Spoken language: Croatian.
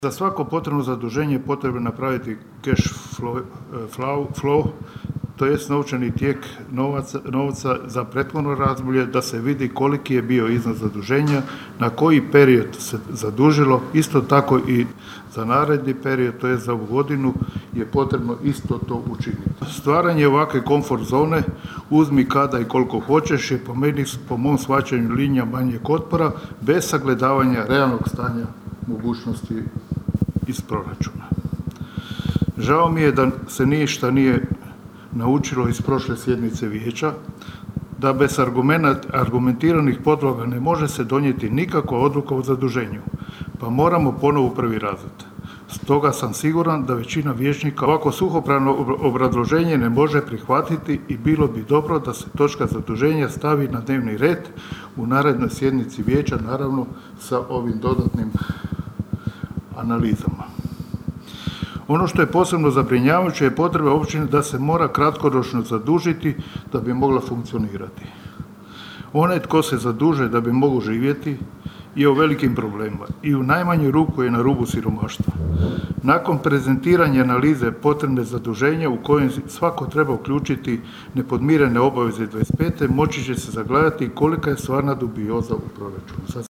Za svako potrebno zaduženje potrebno je napraviti cash flow, to jest novčani tijek novca za prethodno razdoblje, da se vidi koliki je bio iznos zaduženja, na koji period se zadužilo, isto tako i za naredni period, to je za ovu godinu, je potrebno isto to učiniti. Stvaranje ovakve komfort zone, uzmi kada i koliko hoćeš, je po mom shvaćanju linija manjeg otpora, bez sagledavanja realnog stanja mogućnosti iz proračuna. Žao mi je da se ništa nije naučilo iz prošle sjednice vijeća, da bez argumentiranih podloga ne može se donijeti nikakva odluka o zaduženju, pa moramo ponovo u prvi razred. Stoga sam siguran da većina vijećnika ovako suhoparno obrazloženje ne može prihvatiti i bilo bi dobro da se točka zaduženja stavi na dnevni red u narednoj sjednici vijeća, naravno sa ovim dodatnim analizama. Ono što je posebno zabrinjavajuće je potreba općine da se mora kratkoročno zadužiti da bi mogla funkcionirati. Onaj tko se zaduže da bi mogao živjeti je u velikim problemima i u najmanju ruku je na rubu siromaštva. Nakon prezentiranja analize potrebne zaduženja u kojem svako treba uključiti nepodmirene obaveze 25. moći će se zagledati kolika je stvarna dubioza u proračunu.